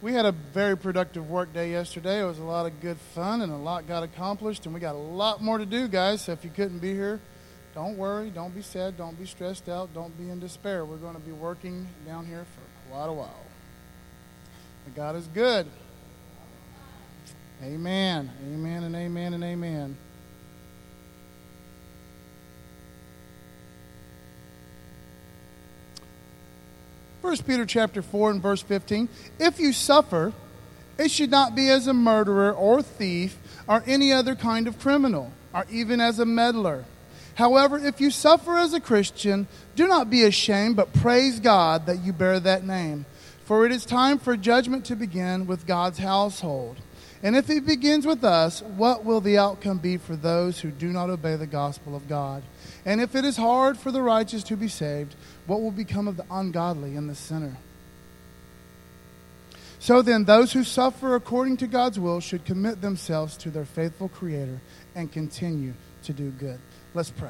We had a very productive work day yesterday. It was a lot of good fun and a lot got accomplished, and we got a lot more to do, guys. So if you couldn't be here, don't worry, don't be sad, don't be stressed out, don't be in despair. We're going to be working down here for quite a while. But God is good. Amen. Amen and amen and amen. First Peter chapter 4 and verse 15. If you suffer, it should not be as a murderer or thief or any other kind of criminal, or even as a meddler. However, if you suffer as a Christian, do not be ashamed, but praise God that you bear that name. For it is time for judgment to begin with God's household. And if it begins with us, what will the outcome be for those who do not obey the gospel of God? And if it is hard for the righteous to be saved, what will become of the ungodly and the sinner? So then, those who suffer according to God's will should commit themselves to their faithful Creator and continue to do good. Let's pray.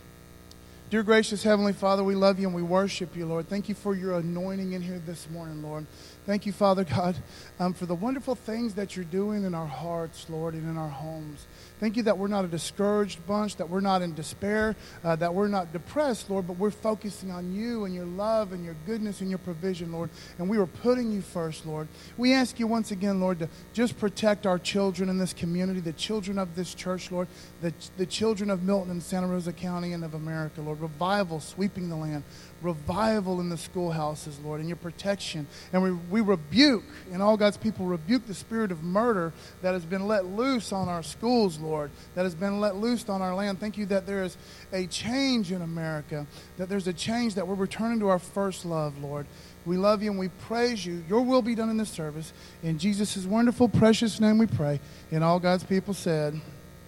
Dear gracious Heavenly Father, we love you and we worship you, Lord. Thank you for your anointing in here this morning, Lord. Thank you, Father God, for the wonderful things that you're doing in our hearts, Lord, and in our homes. Thank you that we're not a discouraged bunch, that we're not in despair, that we're not depressed, Lord, but we're focusing on you and your love and your goodness and your provision, Lord. And we are putting you first, Lord. We ask you once again, Lord, to just protect our children in this community, the children of this church, Lord, the children of Milton and Santa Rosa County and of America, Lord. Revival sweeping the land. Revival in the schoolhouses, Lord, and your protection. And we rebuke, and all God's people rebuke the spirit of murder that has been let loose on our schools, Lord, that has been let loose on our land. Thank you that there is a change in America, that there's a change, that we're returning to our first love, Lord. We love you and we praise you. Your will be done in this service. In Jesus' wonderful, precious name we pray. And all God's people said,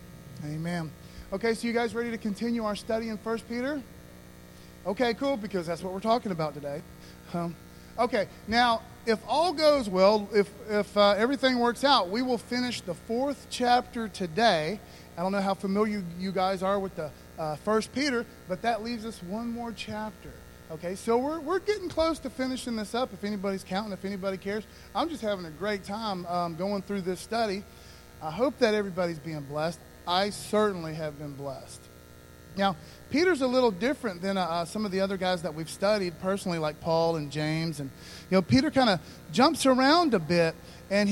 amen. Okay, so you guys ready to continue our study in 1 Peter? Okay, cool, because that's what we're talking about today. Okay, now, if all goes well, if everything works out, we will finish the 4th chapter today. I don't know how familiar you guys are with the 1 Peter, but that leaves us one more chapter. Okay, so we're getting close to finishing this up, if anybody's counting, if anybody cares. I'm just having a great time going through this study. I hope that everybody's being blessed. I certainly have been blessed. Now, Peter's a little different than some of the other guys that we've studied personally, like Paul and James. And Peter kind of jumps around a bit, and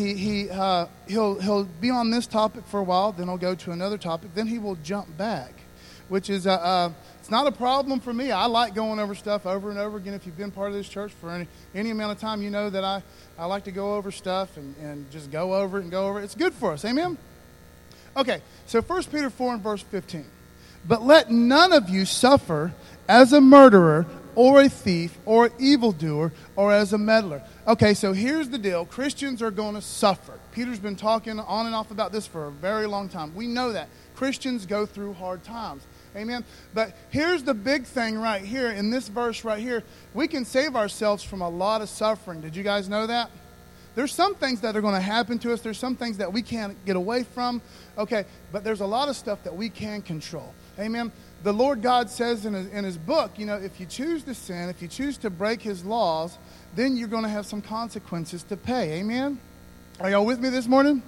he'll be on this topic for a while, then he'll go to another topic, then he will jump back, which is it's not a problem for me. I like going over stuff over and over again. If you've been part of this church for any amount of time, you know that I like to go over stuff and just go over it and go over it. It's good for us. Amen? Okay, so 1 Peter 4 and verse 15. But let none of you suffer as a murderer or a thief or evildoer or as a meddler. Okay, so here's the deal. Christians are going to suffer. Peter's been talking on and off about this for a very long time. We know that. Christians go through hard times. Amen? But here's the big thing right here. In this verse right here, we can save ourselves from a lot of suffering. Did you guys know that? There's some things that are going to happen to us. There's some things that we can't get away from. Okay, but there's a lot of stuff that we can control. Amen. The Lord God says in his book, if you choose to sin, if you choose to break his laws, then you're going to have some consequences to pay. Amen. Are y'all with me this morning?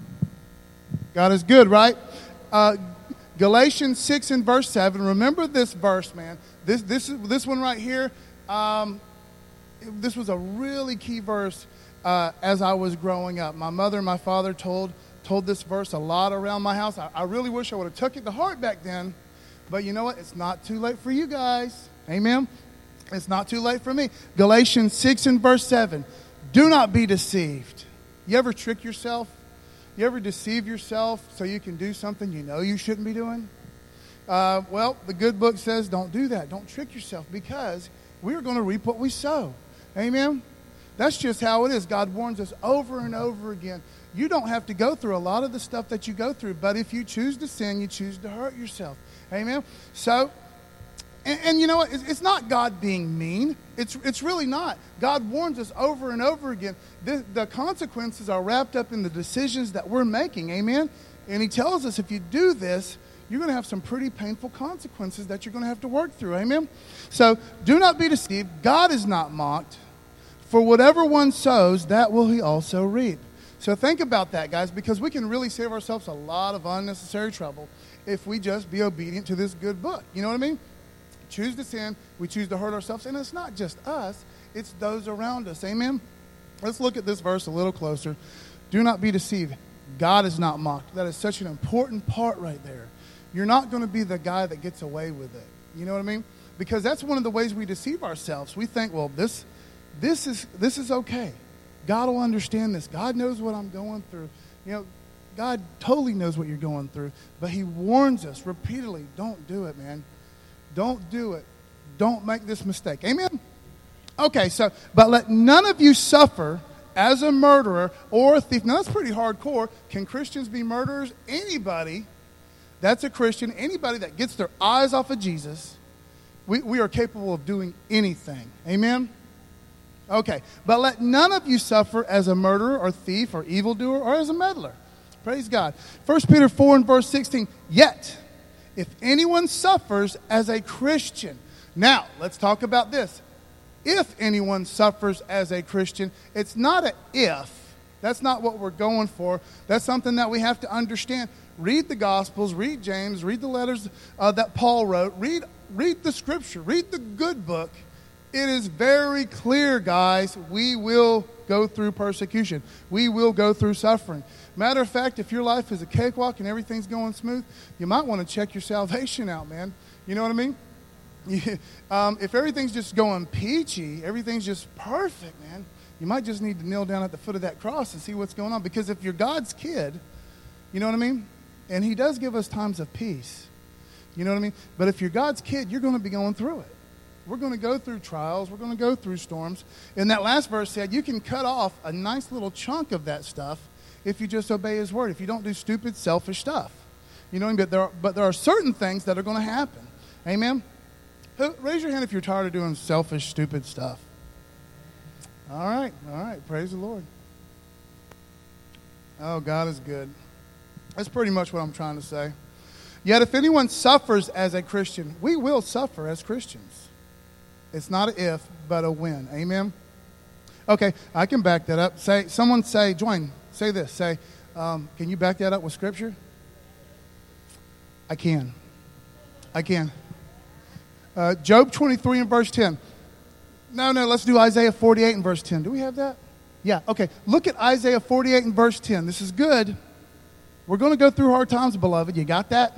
God is good, right? Galatians 6 and verse 7. Remember this verse, man. This one right here. This was a really key verse as I was growing up. My mother and my father told this verse a lot around my house. I really wish I would have took it to heart back then. But you know what? It's not too late for you guys. Amen? It's not too late for me. Galatians 6 and verse 7. Do not be deceived. You ever trick yourself? You ever deceive yourself so you can do something you know you shouldn't be doing? Well, the good book says don't do that. Don't trick yourself, because we're going to reap what we sow. Amen? That's just how it is. God warns us over and over again. You don't have to go through a lot of the stuff that you go through, but if you choose to sin, you choose to hurt yourself. Amen? So, and you know what? It's not God being mean. It's really not. God warns us over and over again. The consequences are wrapped up in the decisions that we're making. Amen? And he tells us if you do this, you're going to have some pretty painful consequences that you're going to have to work through. Amen? So, do not be deceived. God is not mocked. For whatever one sows, that will he also reap. So think about that, guys, because we can really save ourselves a lot of unnecessary trouble if we just be obedient to this good book. You know what I mean? Choose to sin, we choose to hurt ourselves, and it's not just us, it's those around us. Amen? Let's look at this verse a little closer. Do not be deceived. God is not mocked. That is such an important part right there. You're not going to be the guy that gets away with it. You know what I mean? Because that's one of the ways we deceive ourselves. We think, well, this is okay. God will understand this. God knows what I'm going through. You know, God totally knows what you're going through. But he warns us repeatedly, don't do it, man. Don't do it. Don't make this mistake. Amen? Okay, so, but let none of you suffer as a murderer or a thief. Now, that's pretty hardcore. Can Christians be murderers? Anybody that's a Christian, anybody that gets their eyes off of Jesus, we are capable of doing anything. Amen? Okay, but let none of you suffer as a murderer or thief or evildoer or as a meddler. Praise God. 1 Peter 4 and verse 16, yet, if anyone suffers as a Christian. Now, let's talk about this. If anyone suffers as a Christian, it's not an if. That's not what we're going for. That's something that we have to understand. Read the Gospels, read James, read the letters that Paul wrote, read the Scripture, read the good book. It is very clear, guys, we will go through persecution. We will go through suffering. Matter of fact, if your life is a cakewalk and everything's going smooth, you might want to check your salvation out, man. You know what I mean? If everything's just going peachy, everything's just perfect, man, you might just need to kneel down at the foot of that cross and see what's going on. Because if you're God's kid, you know what I mean? And he does give us times of peace. You know what I mean? But if you're God's kid, you're going to be going through it. We're going to go through trials. We're going to go through storms. And that last verse said you can cut off a nice little chunk of that stuff if you just obey his word, if you don't do stupid, selfish stuff. You know what I mean? But there are certain things that are going to happen. Amen? Raise your hand if you're tired of doing selfish, stupid stuff. All right. Praise the Lord. Oh, God is good. That's pretty much what I'm trying to say. Yet if anyone suffers as a Christian, we will suffer as Christians. It's not an if, but a when. Amen? Okay, I can back that up. Someone say, join, say this. Say, can you back that up with Scripture? I can. Job 23 and verse 10. No, let's do Isaiah 48 and verse 10. Do we have that? Yeah, okay. Look at Isaiah 48 and verse 10. This is good. We're going to go through hard times, beloved. You got that?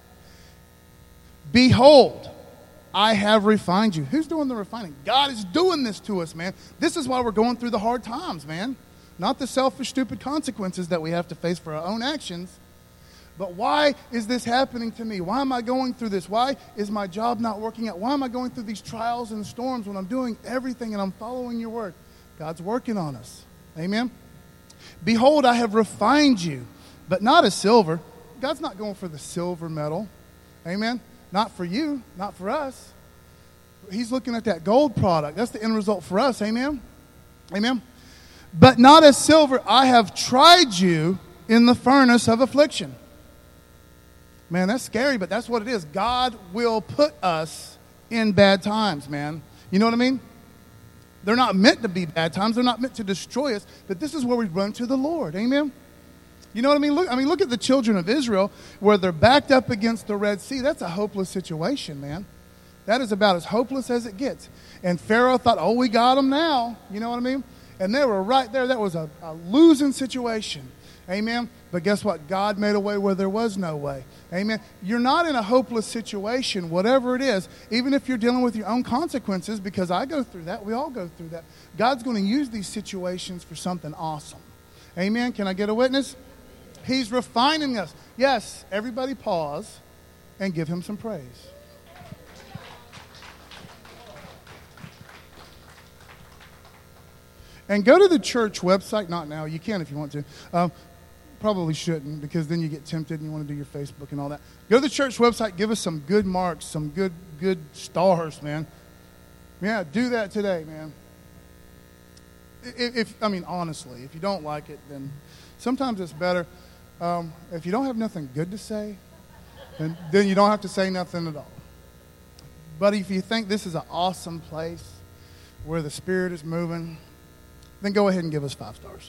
Behold, I have refined you. Who's doing the refining? God is doing this to us, man. This is why we're going through the hard times, man. Not the selfish, stupid consequences that we have to face for our own actions. But why is this happening to me? Why am I going through this? Why is my job not working out? Why am I going through these trials and storms when I'm doing everything and I'm following your word? God's working on us. Amen? Behold, I have refined you, but not as silver. God's not going for the silver medal. Amen? Not for you, not for us. He's looking at that gold product. That's the end result for us. Amen? Amen? But not as silver, I have tried you in the furnace of affliction. Man, that's scary, but that's what it is. God will put us in bad times, man. You know what I mean? They're not meant to be bad times. They're not meant to destroy us, but this is where we run to the Lord. Amen? You know what I mean? Look at the children of Israel where they're backed up against the Red Sea. That's a hopeless situation, man. That is about as hopeless as it gets. And Pharaoh thought, oh, we got them now. You know what I mean? And they were right there. That was a losing situation. Amen? But guess what? God made a way where there was no way. Amen? You're not in a hopeless situation, whatever it is, even if you're dealing with your own consequences, because I go through that. We all go through that. God's going to use these situations for something awesome. Amen? Can I get a witness? He's refining us. Yes, everybody pause and give him some praise. And go to the church website. Not now. You can if you want to. Probably shouldn't, because then you get tempted and you want to do your Facebook and all that. Go to the church website. Give us some good marks, some good stars, man. Yeah, do that today, man. Honestly, if you don't like it, then sometimes it's better. If you don't have nothing good to say, then you don't have to say nothing at all. But if you think this is an awesome place where the Spirit is moving, then go ahead and give us 5 stars.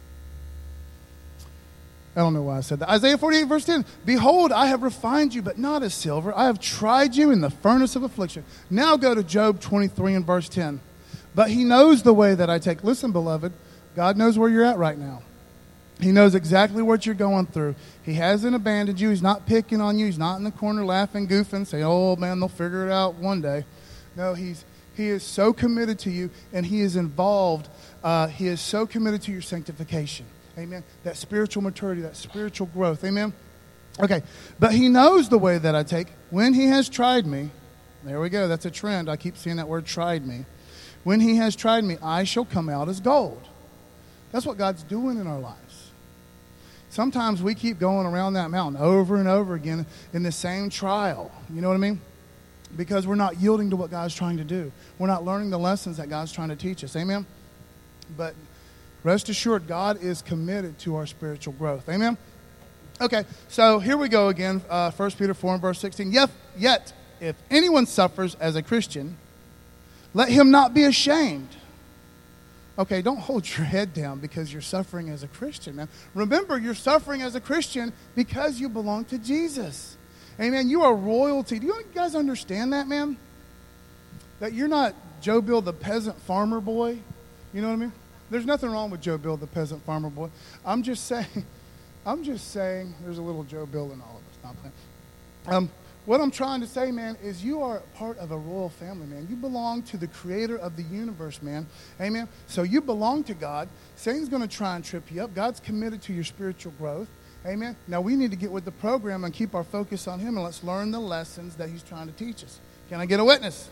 I don't know why I said that. Isaiah 48, verse 10. Behold, I have refined you, but not as silver. I have tried you in the furnace of affliction. Now go to Job 23 and verse 10. But he knows the way that I take. Listen, beloved, God knows where you're at right now. He knows exactly what you're going through. He hasn't abandoned you. He's not picking on you. He's not in the corner laughing, goofing, saying, oh, man, they'll figure it out one day. No, he is so committed to you, and he is involved. He is so committed to your sanctification. Amen. That spiritual maturity, that spiritual growth. Amen. Okay. But he knows the way that I take. When he has tried me, there we go. That's a trend. I keep seeing that word, tried me. When he has tried me, I shall come out as gold. That's what God's doing in our lives. Sometimes we keep going around that mountain over and over again in the same trial. You know what I mean? Because we're not yielding to what God's trying to do. We're not learning the lessons that God's trying to teach us. Amen? But rest assured, God is committed to our spiritual growth. Amen? Okay, so here we go again. 1 Peter 4 and verse 16. Yet, if anyone suffers as a Christian, let him not be ashamed. Okay, don't hold your head down because you're suffering as a Christian, man. Remember, you're suffering as a Christian because you belong to Jesus. Amen. You are royalty. Do you guys understand that, man? That you're not Joe Bill, the peasant farmer boy. You know what I mean? There's nothing wrong with Joe Bill, the peasant farmer boy. I'm just saying, there's a little Joe Bill in all of us. Not playing. What I'm trying to say, man, is you are part of a royal family, man. You belong to the creator of the universe, man. Amen? So you belong to God. Satan's going to try and trip you up. God's committed to your spiritual growth. Amen? Now we need to get with the program and keep our focus on him, and let's learn the lessons that he's trying to teach us. Can I get a witness?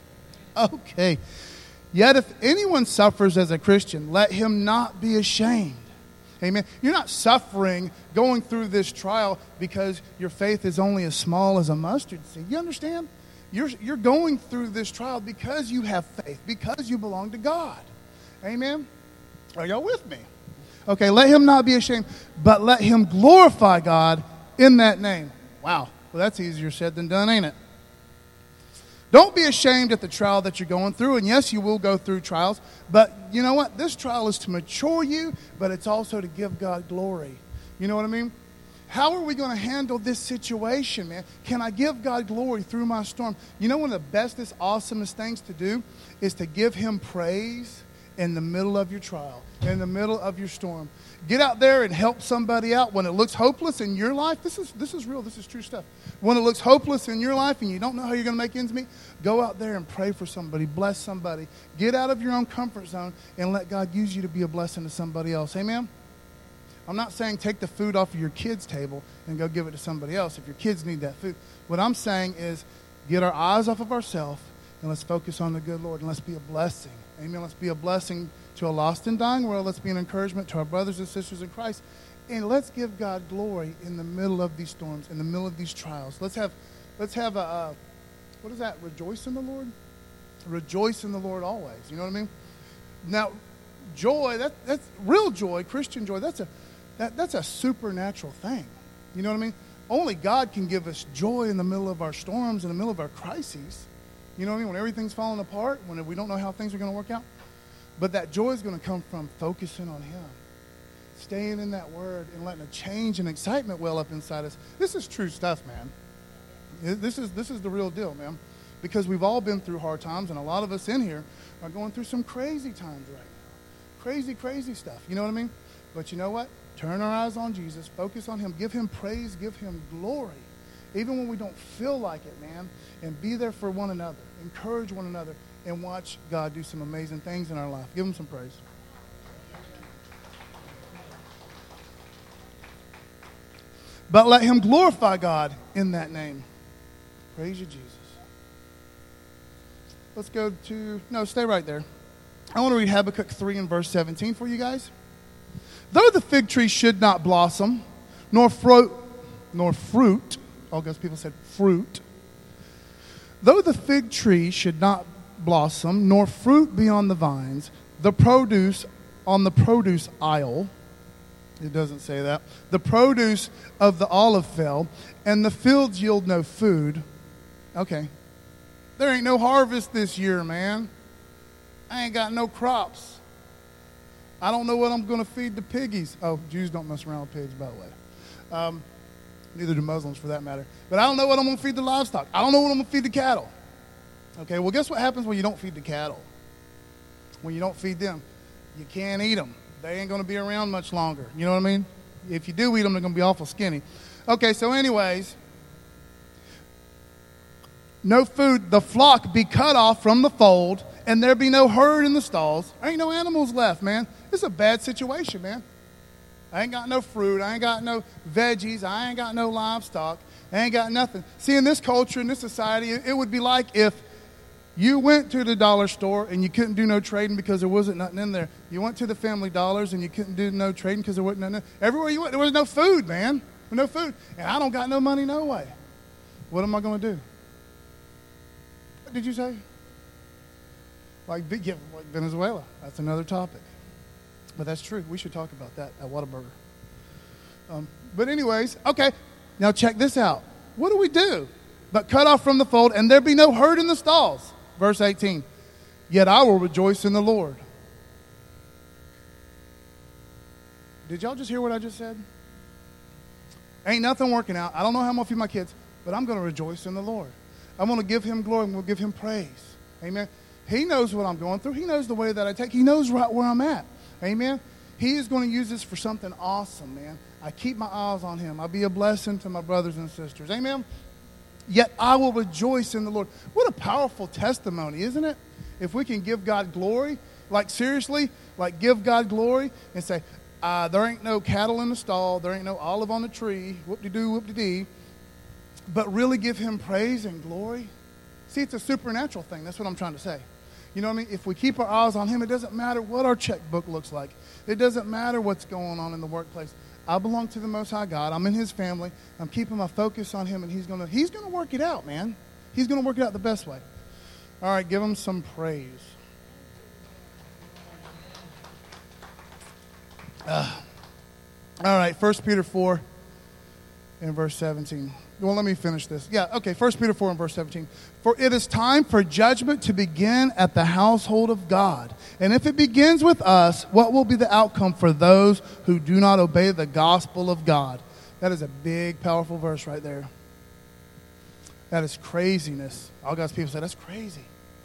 Okay. Yet if anyone suffers as a Christian, let him not be ashamed. Amen. You're not suffering, going through this trial because your faith is only as small as a mustard seed. You understand? You're going through this trial because you have faith, because you belong to God. Amen? Are y'all with me? Okay, let him not be ashamed, but let him glorify God in that name. Wow. Well, that's easier said than done, ain't it? Don't be ashamed at the trial that you're going through. And yes, you will go through trials. But you know what? This trial is to mature you, but it's also to give God glory. You know what I mean? How are we going to handle this situation, man? Can I give God glory through my storm? You know, one of the bestest, awesomest things to do is to give him praise in the middle of your trial, in the middle of your storm. Get out there and help somebody out when it looks hopeless in your life. This is real. This is true stuff. When it looks hopeless in your life and you don't know how you're going to make ends meet, go out there and pray for somebody. Bless somebody. Get out of your own comfort zone and let God use you to be a blessing to somebody else. Amen? I'm not saying take the food off of your kids' table and go give it to somebody else if your kids need that food. What I'm saying is get our eyes off of ourselves and let's focus on the good Lord and let's be a blessing. Amen. Let's be a blessing to a lost and dying world. Let's be an encouragement to our brothers and sisters in Christ. And let's give God glory in the middle of these storms, in the middle of these trials. Let's have a, what is that? Rejoice in the Lord? Rejoice in the Lord always. You know what I mean? Now, joy, that's real joy, Christian joy, that's a supernatural thing. You know what I mean? Only God can give us joy in the middle of our storms, in the middle of our crises. You know what I mean? When everything's falling apart, when we don't know how things are going to work out. But that joy is going to come from focusing on him. Staying in that word and letting a change and excitement well up inside us. This is true stuff, man. This is the real deal, man. Because we've all been through hard times, and a lot of us in here are going through some crazy times right now. Crazy, crazy stuff. You know what I mean? But you know what? Turn our eyes on Jesus. Focus on him. Give him praise. Give him glory. Even when we don't feel like it, man. And be there for one another. Encourage one another. And watch God do some amazing things in our life. Give him some praise. But let him glorify God in that name. Praise you, Jesus. Let's go to, stay right there. I want to read Habakkuk 3 and verse 17 for you guys. Though the fig tree should not blossom, nor fruit, all God's people said fruit. Though the fig tree should not blossom, nor fruit be on the vines, the produce on the produce aisle, it doesn't say that, the produce of the olive fell, and the fields yield no food. Okay. There ain't no harvest this year, man. I ain't got no crops. I don't know what I'm going to feed the piggies. Oh, Jews don't mess around with pigs, by the way. Neither do Muslims, for that matter. But I don't know what I'm going to feed the livestock. I don't know what I'm going to feed the cattle. Okay, well, guess what happens when you don't feed the cattle? When you don't feed them, you can't eat them. They ain't going to be around much longer. You know what I mean? If you do eat them, they're going to be awful skinny. Okay, so anyways, no food, the flock be cut off from the fold, and there be no herd in the stalls. There ain't no animals left, man. It's a bad situation, man. I ain't got no fruit. I ain't got no veggies. I ain't got no livestock. I ain't got nothing. See, in this culture, in this society, it would be like if you went to the dollar store and you couldn't do no trading because there wasn't nothing in there. You went to the Family Dollars and you couldn't do no trading because there wasn't nothing in there. Everywhere you went, there was no food, man. No food. And I don't got no money no way. What am I going to do? What did you say? Like Venezuela. That's another topic. But that's true. We should talk about that at Whataburger. But anyways, okay. Now check this out. What do we do? But cut off from the fold, and there be no herd in the stalls. Verse 18. Yet I will rejoice in the Lord. Did y'all just hear what I just said? Ain't nothing working out. I don't know how I'm going to feed my kids, but I'm going to rejoice in the Lord. I'm going to give him glory. I'm going to give him praise. Amen. He knows what I'm going through. He knows the way that I take. He knows right where I'm at. Amen. He is going to use this for something awesome, man. I keep my eyes on him. I'll be a blessing to my brothers and sisters. Amen. Yet I will rejoice in the Lord. What a powerful testimony, isn't it? If we can give God glory, like seriously, like give God glory and say, there ain't no cattle in the stall, there ain't no olive on the tree, whoop-de-doo, whoop-de-dee, but really give him praise and glory. See, it's a supernatural thing. That's what I'm trying to say. You know what I mean? If we keep our eyes on him, it doesn't matter what our checkbook looks like. It doesn't matter what's going on in the workplace. I belong to the Most High God. I'm in his family. I'm keeping my focus on him, and he's gonna work it out, man. He's going to work it out the best way. All right, give him some praise. All right, 1 Peter 4 and verse 17. Well, let me finish this. Yeah, okay, 1 Peter 4 and verse 17. For it is time for judgment to begin at the household of God. And if it begins with us, what will be the outcome for those who do not obey the gospel of God? That is a big, powerful verse right there. That is craziness. All God's people say, that's crazy.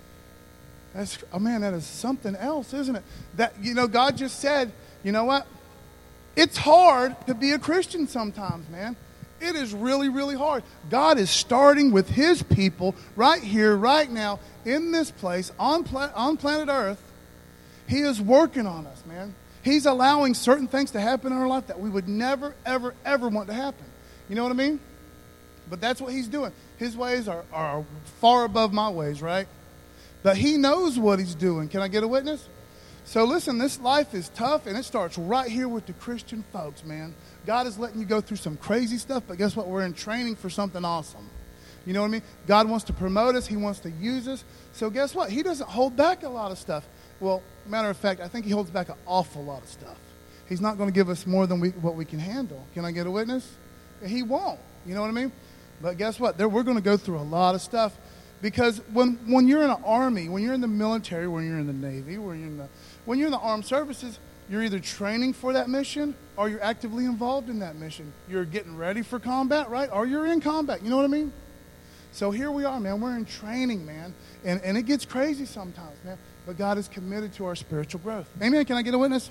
That is something else, isn't it? That, God just said, you know what? It's hard to be a Christian sometimes, man. It is really, really hard. God is starting with his people right here, right now, in this place, on planet Earth. He is working on us, man. He's allowing certain things to happen in our life that we would never, ever, ever want to happen. You know what I mean? But that's what he's doing. His ways are far above my ways, right? But he knows what he's doing. Can I get a witness? So listen, this life is tough, and it starts right here with the Christian folks, man. God is letting you go through some crazy stuff, but guess what? We're in training for something awesome. You know what I mean? God wants to promote us. He wants to use us. So guess what? He doesn't hold back a lot of stuff. Well, matter of fact, I think he holds back an awful lot of stuff. He's not going to give us more than what we can handle. Can I get a witness? He won't. You know what I mean? But guess what? We're going to go through a lot of stuff. Because when you're in an army, when you're in the military, when you're in the Navy, when you're in the armed services, you're either training for that mission or you're actively involved in that mission. You're getting ready for combat, right? Or you're in combat. You know what I mean? So here we are, man. We're in training, man. And it gets crazy sometimes, man. But God is committed to our spiritual growth. Amen? Can I get a witness?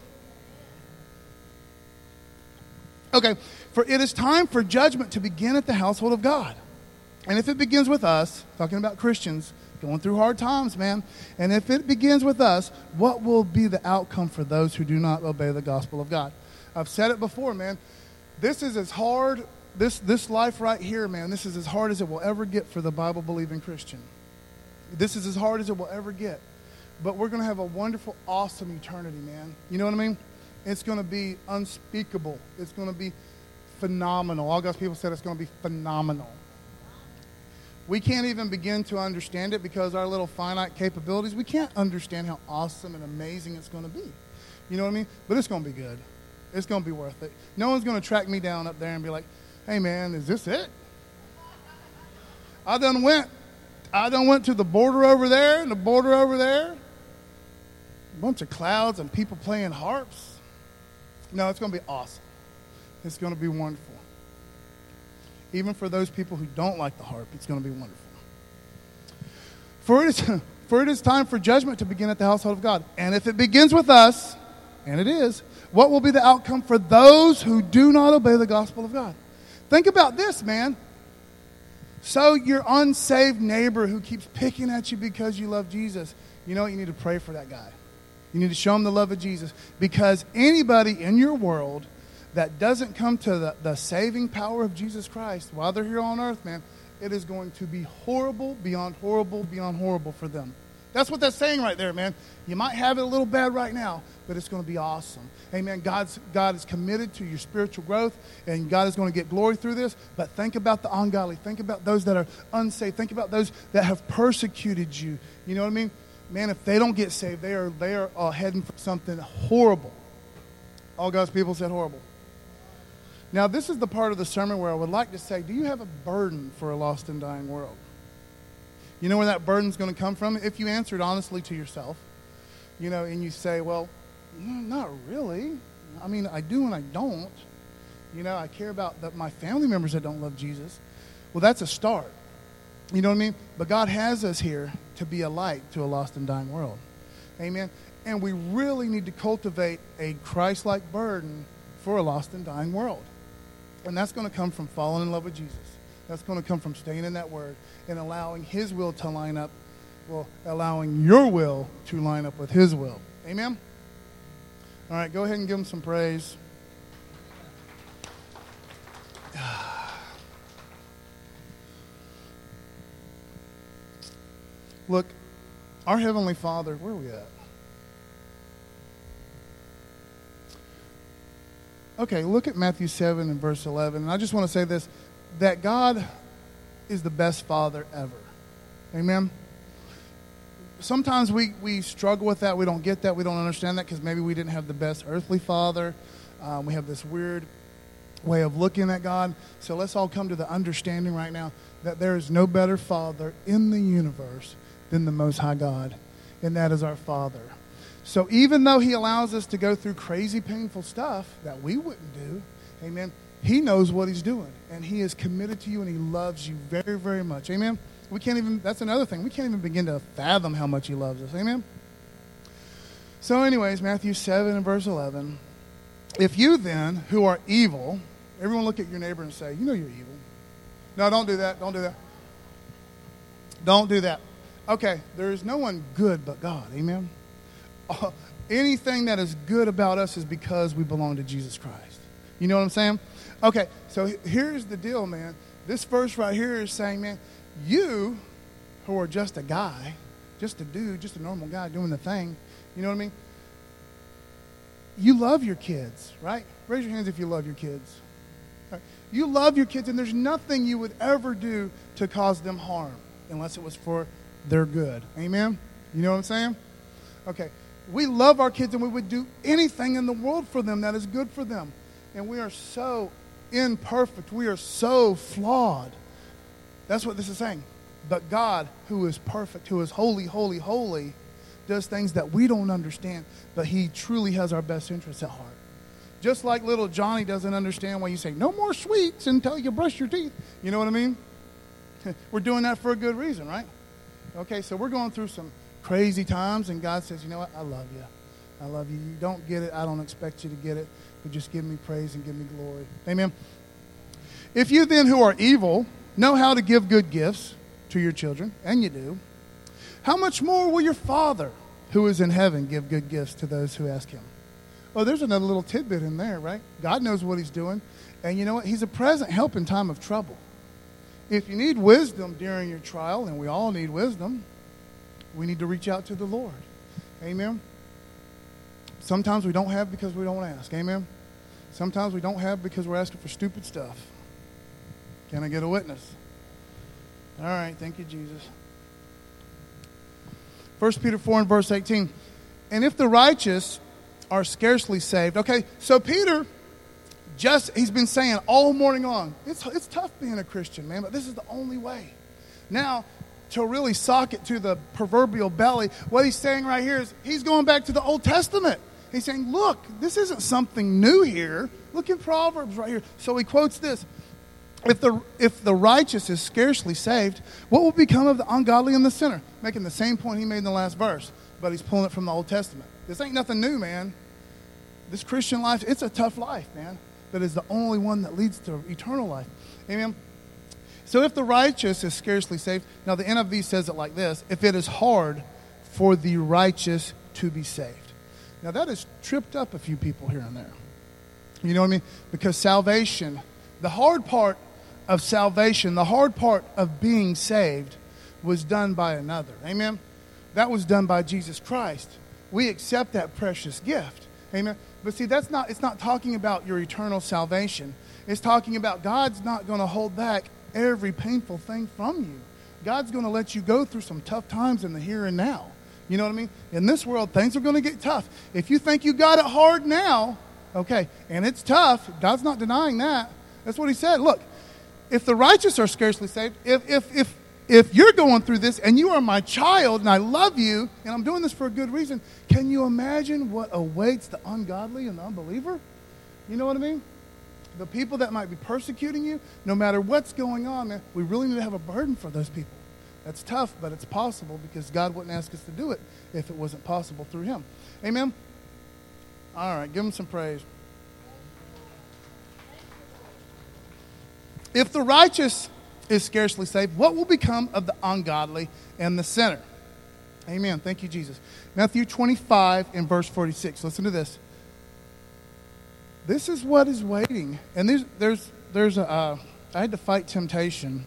Okay. For it is time for judgment to begin at the household of God. And if it begins with us, talking about Christians, going through hard times, man. And if it begins with us, what will be the outcome for those who do not obey the gospel of God? I've said it before, man. This is as hard, this life right here, man, this is as hard as it will ever get for the Bible-believing Christian. This is as hard as it will ever get. But we're going to have a wonderful, awesome eternity, man. You know what I mean? It's going to be unspeakable. It's going to be phenomenal. All God's people said it's going to be phenomenal. We can't even begin to understand it because our little finite capabilities, we can't understand how awesome and amazing it's going to be. You know what I mean? But it's going to be good. It's going to be worth it. No one's going to track me down up there and be like, hey, man, is this it? I done went to the border over there and the border over there. bunch of clouds and people playing harps. No, it's going to be awesome. It's going to be wonderful. Even for those people who don't like the harp, it's going to be wonderful. For it is time for judgment to begin at the household of God. And if it begins with us, and it is, what will be the outcome for those who do not obey the gospel of God? Think about this, man. So your unsaved neighbor who keeps picking at you because you love Jesus, you know what? You need to pray for that guy. You need to show him the love of Jesus. Because anybody in your world that doesn't come to the saving power of Jesus Christ while they're here on earth, man, it is going to be horrible beyond horrible beyond horrible for them. That's what that's saying right there, man. You might have it a little bad right now, but it's going to be awesome. Amen. God is committed to your spiritual growth, and God is going to get glory through this. But think about the ungodly. Think about those that are unsaved. Think about those that have persecuted you. You know what I mean? Man, if they don't get saved, they are heading for something horrible. All God's people said horrible. Now, this is the part of the sermon where I would like to say, do you have a burden for a lost and dying world? You know where that burden's going to come from? If you answered honestly to yourself, you know, and you say, well, not really. I mean, I do and I don't. You know, I care about my family members that don't love Jesus. Well, that's a start. You know what I mean? But God has us here to be a light to a lost and dying world. Amen? And we really need to cultivate a Christ-like burden for a lost and dying world. And that's going to come from falling in love with Jesus. That's going to come from staying in that word and allowing his will to line up, well, allowing your will to line up with his will. Amen? All right, go ahead and give him some praise. Look, our Heavenly Father, where are we at? Okay, look at Matthew 7 and verse 11. And I just want to say this, that God is the best Father ever. Amen? Sometimes we struggle with that. We don't get that. We don't understand that because maybe we didn't have the best earthly father. We have this weird way of looking at God. So let's all come to the understanding right now that there is no better Father in the universe than the Most High God. And that is our Father. So even though he allows us to go through crazy, painful stuff that we wouldn't do, amen, he knows what he's doing. And he is committed to you and he loves you very, very much. Amen? We can't even, that's another thing, we can't even begin to fathom how much he loves us. Amen? So anyways, Matthew 7 and verse 11. If you then, who are evil, everyone look at your neighbor and say, you know you're evil. No, don't do that. Don't do that. Don't do that. Okay, there is no one good but God. Amen? Anything that is good about us is because we belong to Jesus Christ. You know what I'm saying? Okay, so here's the deal, man. This verse right here is saying, man, you who are just a guy, just a dude, just a normal guy doing the thing, you know what I mean? You love your kids, right? Raise your hands if you love your kids. Right. You love your kids, and there's nothing you would ever do to cause them harm unless it was for their good. Amen? You know what I'm saying? Okay. We love our kids, and we would do anything in the world for them that is good for them. And we are so imperfect. We are so flawed. That's what this is saying. But God, who is perfect, who is holy, holy, holy, does things that we don't understand, but he truly has our best interests at heart. Just like little Johnny doesn't understand why you say, no more sweets until you brush your teeth. You know what I mean? We're doing that for a good reason, right? Okay, so we're going through some crazy times, and God says, you know what? I love you. I love you. You don't get it. I don't expect you to get it, but just give me praise and give me glory. Amen? If you then who are evil know how to give good gifts to your children, and you do, how much more will your Father who is in heaven give good gifts to those who ask him? Oh, there's another little tidbit in there, right? God knows what he's doing. And you know what? He's a present help in time of trouble. If you need wisdom during your trial, and we all need wisdom, we need to reach out to the Lord. Amen? Sometimes we don't have because we don't ask. Amen? Sometimes we don't have because we're asking for stupid stuff. Can I get a witness? All right. Thank you, Jesus. 1 Peter 4 and verse 18. And if the righteous are scarcely saved. Okay, so Peter, he's been saying all morning long, it's tough being a Christian, man, but this is the only way. Now, to really sock it to the proverbial belly, what he's saying right here is he's going back to the Old Testament. He's saying, look, this isn't something new here. Look in Proverbs right here. So he quotes this. If the righteous is scarcely saved, what will become of the ungodly and the sinner? Making the same point he made in the last verse, but he's pulling it from the Old Testament. This ain't nothing new, man. This Christian life, it's a tough life, man, but it's the only one that leads to eternal life. Amen? So if the righteous is scarcely saved, now the NIV says it like this, if it is hard for the righteous to be saved. Now that has tripped up a few people here and there. You know what I mean? Because salvation, the hard part of salvation, the hard part of being saved was done by another. Amen? That was done by Jesus Christ. We accept that precious gift. Amen? But see, it's not talking about your eternal salvation. It's talking about God's not going to hold back every painful thing from you. God's going to let you go through some tough times in the here and now. You know what I mean? In this world, things are going to get tough. If you think you got it hard now, okay, and it's tough, God's not denying that. That's what he said. Look, if the righteous are scarcely saved, if you're going through this and you are my child and I love you and I'm doing this for a good reason, can you imagine what awaits the ungodly and the unbeliever? You know what I mean? The people that might be persecuting you, no matter what's going on, man, we really need to have a burden for those people. That's tough, but it's possible because God wouldn't ask us to do it if it wasn't possible through him. Amen? All right, give him some praise. If the righteous is scarcely saved, what will become of the ungodly and the sinner? Amen. Thank you, Jesus. Matthew 25 and verse 46. Listen to this. This is what is waiting. And I had to fight temptation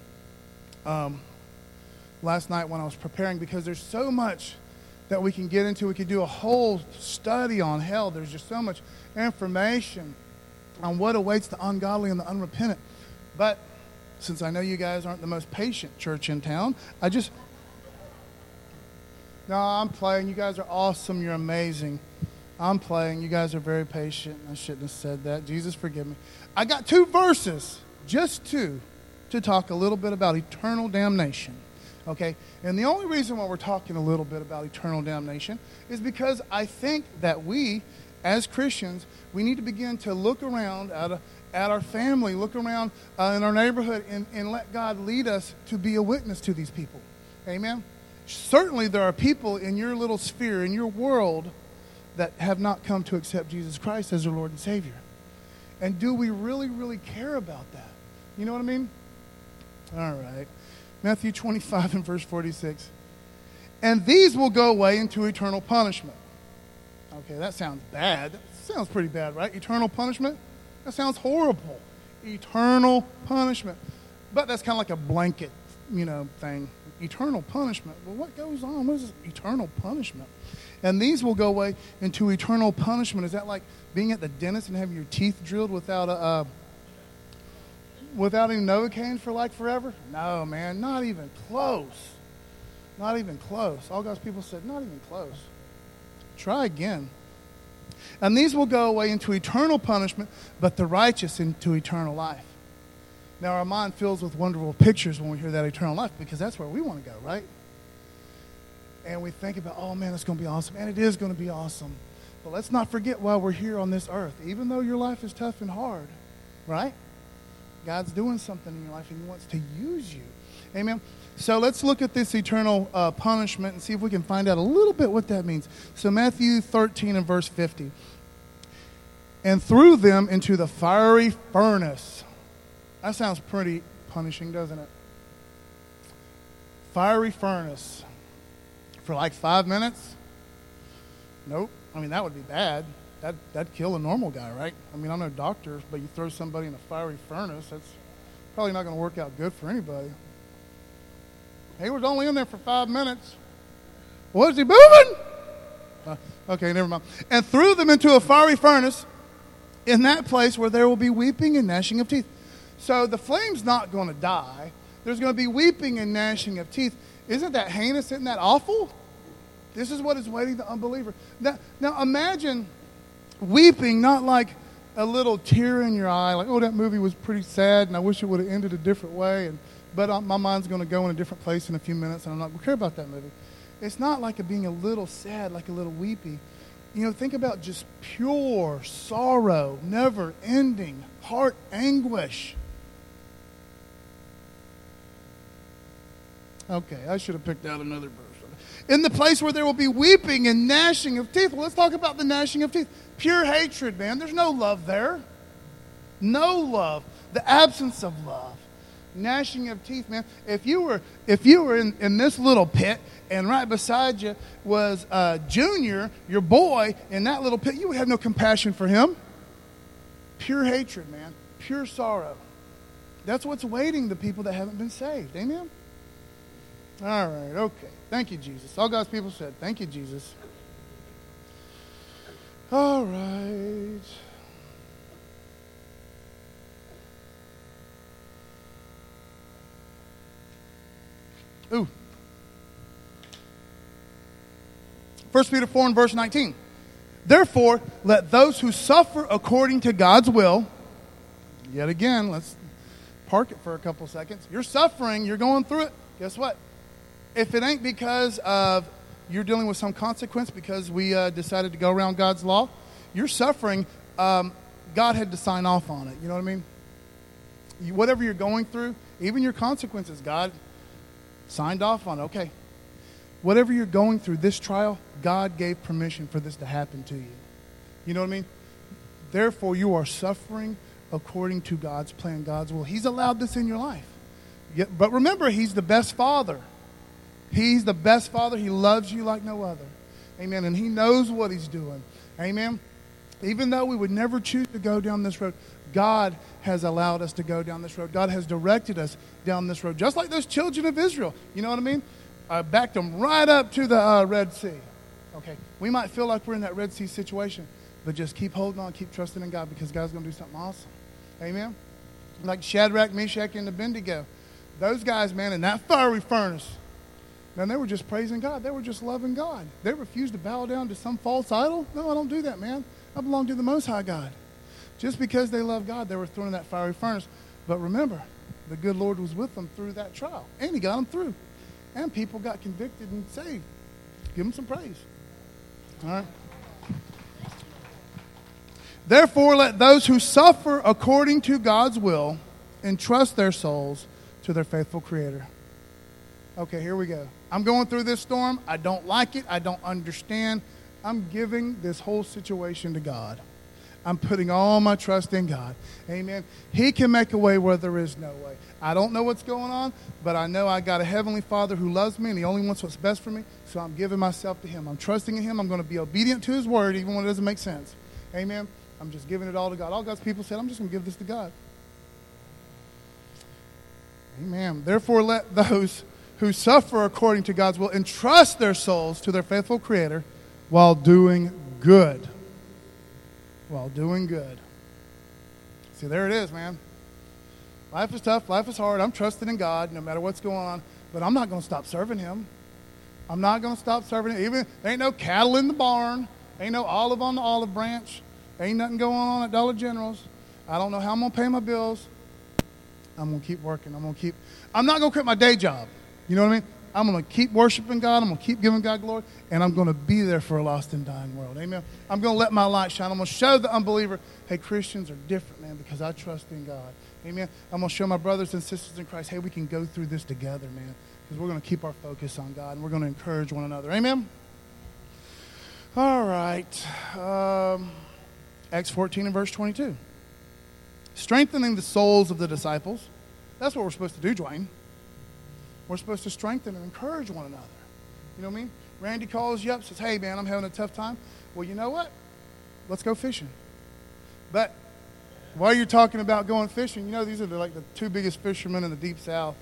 last night when I was preparing because there's so much that we can get into. We could do a whole study on hell. There's just so much information on what awaits the ungodly and the unrepentant. But since I know you guys aren't the most patient church in town, No, I'm playing. You guys are awesome. You're amazing. I'm playing. You guys are very patient. I shouldn't have said that. Jesus, forgive me. I got 2 verses, just 2, to talk a little bit about eternal damnation. Okay? And the only reason why we're talking a little bit about eternal damnation is because I think that we, as Christians, we need to begin to look around at our family, look around in our neighborhood, and let God lead us to be a witness to these people. Amen? Certainly there are people in your little sphere, in your world, that have not come to accept Jesus Christ as their Lord and Savior. And do we really, really care about that? You know what I mean? All right. Matthew 25 and verse 46. And these will go away into eternal punishment. Okay, that sounds bad. That sounds pretty bad, right? Eternal punishment? That sounds horrible. Eternal punishment. But that's kind of like a blanket, thing. Eternal punishment. Well, what goes on? What is this eternal punishment? And these will go away into eternal punishment. Is that like being at the dentist and having your teeth drilled without any Novocaine for like forever? No, man, not even close. Not even close. All God's people said, not even close. Try again. And these will go away into eternal punishment, but the righteous into eternal life. Now, our mind fills with wonderful pictures when we hear that eternal life, because that's where we want to go, right? And we think about, oh, man, it's going to be awesome. And it is going to be awesome. But let's not forget while we're here on this earth, even though your life is tough and hard, right? God's doing something in your life, and he wants to use you. Amen? So let's look at this eternal punishment and see if we can find out a little bit what that means. So Matthew 13 and verse 50. And threw them into the fiery furnace. That sounds pretty punishing, doesn't it? Fiery furnace. For like 5 minutes? Nope. I mean, that would be bad. That'd kill a normal guy, right? I mean, I'm no doctor, but you throw somebody in a fiery furnace, that's probably not going to work out good for anybody. He was only in there for 5 minutes. Was he moving? Okay, never mind. And threw them into a fiery furnace, in that place where there will be weeping and gnashing of teeth. So the flame's not going to die. There's going to be weeping and gnashing of teeth. Isn't that heinous? Isn't that awful? This is what is waiting the unbeliever. Now imagine weeping, not like a little tear in your eye, like, oh, that movie was pretty sad and I wish it would have ended a different way. And but my mind's going to go in a different place in a few minutes, and I'm not going to care about that movie. It's not like it being a little sad, like a little weepy. You know, think about just pure sorrow, never-ending heart anguish. Okay, I should have picked out another verse. In the place where there will be weeping and gnashing of teeth. Well, let's talk about the gnashing of teeth. Pure hatred, man. There's no love there. No love. The absence of love. Gnashing of teeth, man. If you were in this little pit and right beside you was Junior, your boy, in that little pit, you would have no compassion for him. Pure hatred, man. Pure sorrow. That's what's awaiting the people that haven't been saved. Amen? All right, okay. Thank you, Jesus. All God's people said, thank you, Jesus. All right. Ooh. 1 Peter 4 and verse 19. Therefore, let those who suffer according to God's will, yet again, let's park it for a couple seconds. You're suffering, you're going through it. Guess what? If it ain't because of you're dealing with some consequence because we decided to go around God's law, you're suffering, God had to sign off on it. You know what I mean? Whatever you're going through, even your consequences, God signed off on it. Okay. Whatever you're going through, this trial, God gave permission for this to happen to you. You know what I mean? Therefore, you are suffering according to God's plan, God's will. He's allowed this in your life. But remember, He's the best Father. He's the best Father. He loves you like no other. Amen. And He knows what He's doing. Amen. Even though we would never choose to go down this road, God has allowed us to go down this road. God has directed us down this road. Just like those children of Israel. You know what I mean? Backed them right up to the Red Sea. Okay. We might feel like we're in that Red Sea situation, but just keep holding on, keep trusting in God because God's going to do something awesome. Amen. Like Shadrach, Meshach, and Abednego. Those guys, man, in that fiery furnace, man, they were just praising God. They were just loving God. They refused to bow down to some false idol. No, I don't do that, man. I belong to the Most High God. Just because they love God, they were thrown in that fiery furnace. But remember, the good Lord was with them through that trial. And He got them through. And people got convicted and saved. Give them some praise. All right. Therefore, let those who suffer according to God's will entrust their souls to their faithful Creator. Okay, here we go. I'm going through this storm. I don't like it. I don't understand. I'm giving this whole situation to God. I'm putting all my trust in God. Amen. He can make a way where there is no way. I don't know what's going on, but I know I got a Heavenly Father who loves me, and He only wants what's best for me, so I'm giving myself to Him. I'm trusting in Him. I'm going to be obedient to His word, even when it doesn't make sense. Amen. I'm just giving it all to God. All God's people said, I'm just going to give this to God. Amen. Therefore, let those who suffer according to God's will entrust their souls to their faithful Creator while doing good. While doing good. See, there it is, man. Life is tough. Life is hard. I'm trusting in God no matter what's going on. But I'm not going to stop serving Him. I'm not going to stop serving Him. Even there ain't no cattle in the barn. Ain't no olive on the olive branch. Ain't nothing going on at Dollar General's. I don't know how I'm going to pay my bills. I'm going to keep working. I'm not going to quit my day job. You know what I mean? I'm going to keep worshiping God. I'm going to keep giving God glory. And I'm going to be there for a lost and dying world. Amen. I'm going to let my light shine. I'm going to show the unbeliever, hey, Christians are different, man, because I trust in God. Amen. I'm going to show my brothers and sisters in Christ, hey, we can go through this together, man, because we're going to keep our focus on God, and we're going to encourage one another. Amen. All right. Acts 14 and verse 22. Strengthening the souls of the disciples. That's what we're supposed to do, Dwayne. We're supposed to strengthen and encourage one another. You know what I mean? Randy calls you up, says, hey, man, I'm having a tough time. Well, you know what? Let's go fishing. But while you're talking about going fishing, you know, these are like the two biggest fishermen in the Deep South.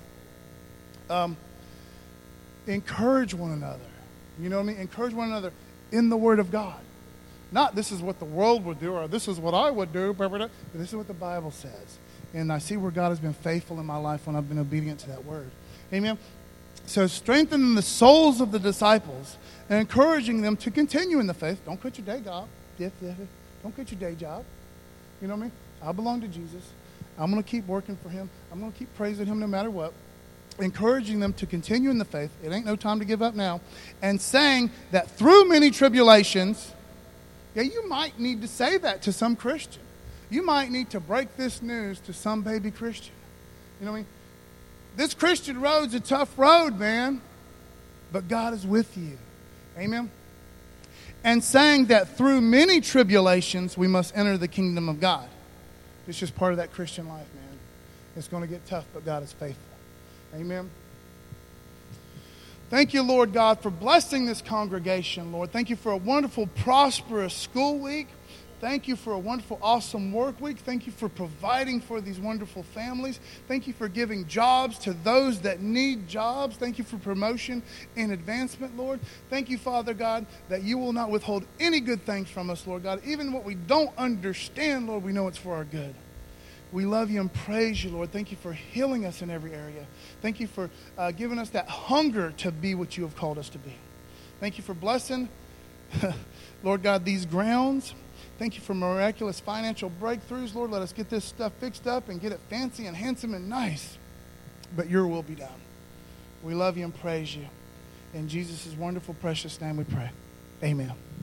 Encourage one another. You know what I mean? Encourage one another in the Word of God. Not this is what the world would do or this is what I would do, but this is what the Bible says. And I see where God has been faithful in my life when I've been obedient to that Word. Amen. So strengthening the souls of the disciples and encouraging them to continue in the faith. Don't quit your day job. Don't quit your day job. You know what I mean? I belong to Jesus. I'm going to keep working for Him. I'm going to keep praising Him no matter what. encouraging them to continue in the faith. It ain't no time to give up now. And saying that through many tribulations, yeah, you might need to say that to some Christian. You might need to break this news to some baby Christian. You know what I mean? This Christian road's a tough road, man. But God is with you. Amen? And saying that through many tribulations, we must enter the kingdom of God. It's just part of that Christian life, man. It's going to get tough, but God is faithful. Amen. Thank you, Lord God, for blessing this congregation, Lord. Thank you for a wonderful, prosperous school week. Thank you for a wonderful, awesome work week. Thank you for providing for these wonderful families. Thank you for giving jobs to those that need jobs. Thank you for promotion and advancement, Lord. Thank you, Father God, that you will not withhold any good things from us, Lord God. Even what we don't understand, Lord, we know it's for our good. We love you and praise you, Lord. Thank you for healing us in every area. Thank you for giving us that hunger to be what you have called us to be. Thank you for blessing, Lord God, these grounds. Thank you for miraculous financial breakthroughs, Lord. Let us get this stuff fixed up and get it fancy and handsome and nice. But your will be done. We love you and praise you. In Jesus' wonderful, precious name we pray. Amen.